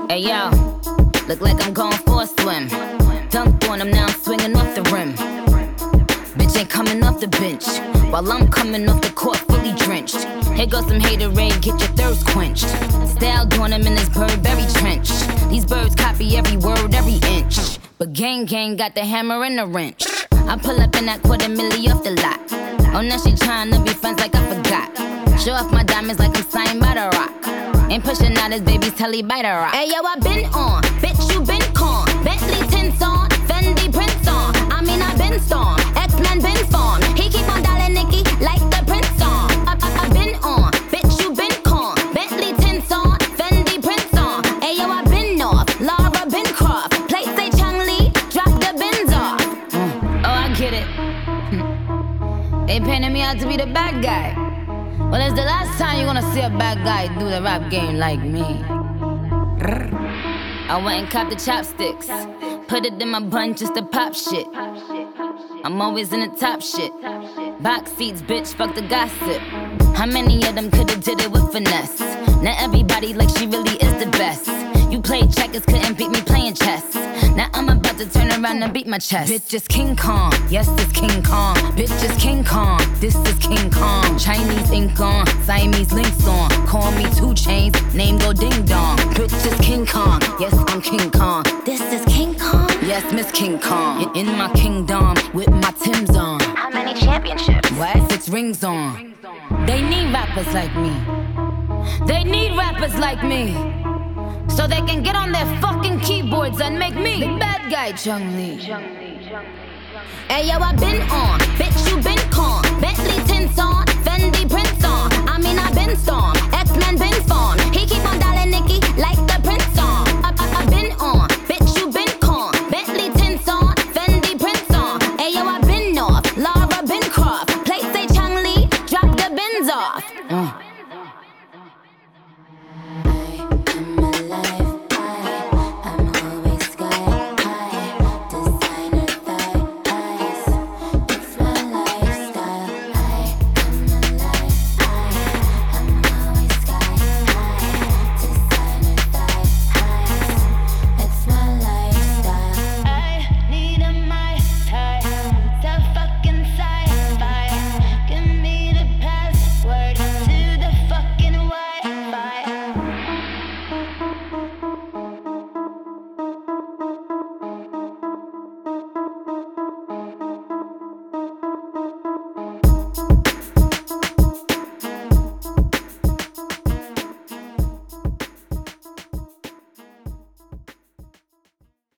Hey yo, look like I'm going for a swim. Dunked on him, now I'm swinging off the rim. Bitch ain't coming off the bench, while I'm coming off the court fully drenched. Here goes some haterade, get your thirst quenched. Style doing him in this Burberry trench. These birds copy every word, every inch. But gang got the hammer and the wrench. I pull up in that $250,000 off the lot. Oh, now she tryna be friends like I forgot. Show off my diamonds like I'm signed by The Rock. Ain't pushing out his baby's telly by The Rock. Hey yo, I been on, bitch you been con. Bentley tints on, Fendi prints on. I mean I been storm, X-Men been formed. He keep on dialing Nicki like the Prince song. I been on, bitch you been con. Bentley tints on, Fendi prints on. Hey yo, I been off, Laura been Croft. Play say Chung-Li, drop the bins off. Oh, I get it. They painted me out to be the bad guy. Well, it's the last time you're gonna see a bad guy do the rap game like me. I went and copped the chopsticks, put it in my bun just to pop shit. I'm always in the top shit. Box seats, bitch, fuck the gossip. How many of them could've did it with finesse? Now everybody like she really is the best. You played checkers, couldn't beat me playing chess. Now I'm about to turn around and beat my chest. Bitch is King Kong, yes it's King Kong. Bitch is King Kong, this is King Kong. Chinese ink on, Siamese links on. Call me 2 Chainz, name go ding dong. Bitch is King Kong, yes I'm King Kong. This is King Kong, yes Miss King Kong. In my kingdom with my Timbs on. How many championships? What? 6 rings on. They need rappers like me. They need rappers like me, so they can get on their fucking keyboards and make me the bad guy, Chung-Li. Hey yo, I been on,